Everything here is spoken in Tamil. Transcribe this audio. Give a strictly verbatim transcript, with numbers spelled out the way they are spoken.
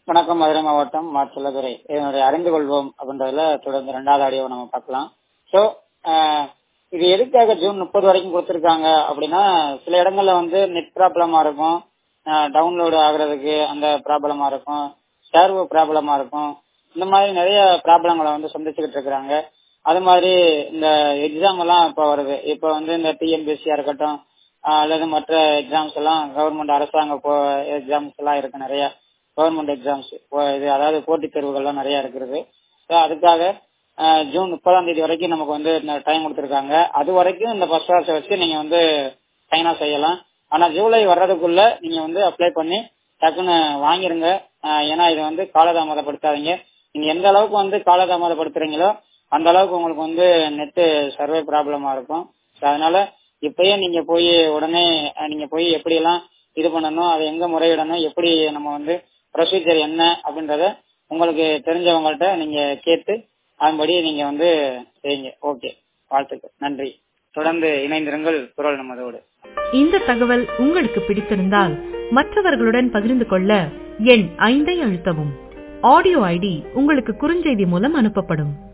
வணக்கம். மதுரை மாவட்டம் மாச்சல்லதுரை. இதனுடைய அறிந்து கொள்வோம் அப்படின்றதுல தொடர்ந்து ரெண்டாவது ஆடியோ நம்ம பார்க்கலாம். ஸோ இது எதுக்காக ஜூன் முப்பது வரைக்கும் கொடுத்துருக்காங்க அப்படின்னா, சில இடங்கள்ல வந்து நெட் ப்ராப்ளமா இருக்கும், டவுன்லோடு ஆகுறதுக்கு அந்த ப்ராப்ளமா இருக்கும், சர்வ் ப்ராப்ளமா இருக்கும். இந்த மாதிரி நிறைய ப்ராப்ளங்களை வந்து சந்திச்சுக்கிட்டு இருக்கிறாங்க. அது மாதிரி இந்த எக்ஸாம் எல்லாம் இப்போ வருது. இப்போ வந்து இந்த டிஎன்பிஎஸ்சியா இருக்கட்டும் அல்லது மற்ற எக்ஸாம்ஸ் எல்லாம் கவர்மெண்ட் அரசாங்க எக்ஸாம்ஸ் எல்லாம் இருக்கு, நிறைய கவர்மெண்ட் எக்ஸாம்ஸ் இது அதாவது போட்டித் தேர்வுகள்லாம் நிறைய இருக்கிறது. ஸோ அதுக்காக ஜூன் முப்பதாம் தேதி வரைக்கும் நமக்கு வந்து டைம் கொடுத்துருக்காங்க. அது வரைக்கும் இந்த ஃபர்ஸ்ட் கிளாஸை வச்சு நீங்க வந்து சைனா செய்யலாம். ஆனா ஜூலை வர்றதுக்குள்ள நீங்க வந்து அப்ளை பண்ணி டக்குன்னு வாங்கிருங்க. ஏன்னா இது வந்து காலதாமதப்படுத்தாதீங்க. நீங்க எந்த அளவுக்கு வந்து காலதாமதப்படுத்துறீங்களோ அந்த அளவுக்கு உங்களுக்கு வந்து நெட்டு சர்வே ப்ராப்ளமா இருக்கும். அதனால இப்பயே நீங்க போய் உடனே நீங்க போய் எப்படி எல்லாம் இது பண்ணணும், அதை எங்க முறையிடணும், எப்படி நம்ம வந்து ப்ரொசீஜர் என்ன அப்படின்றத உங்களுக்கு தெரிஞ்சவங்கள்ட்ட நீங்க கேட்டு அதன்படி நீங்க வந்து செய்யுங்க. ஓகே, வாழ்த்துக்கள், நன்றி. தொடர்ந்து இணைந்திருங்கள் குரல் நமதோடு. இந்த தகவல் உங்களுக்கு பிடித்திருந்தால் மற்றவர்களுடன் பகிர்ந்து கொள்ள எண் ஐந்தை அழுத்தவும். ஆடியோ ஐடி உங்களுக்கு குறுஞ்செய்தி மூலம் அனுப்பப்படும்.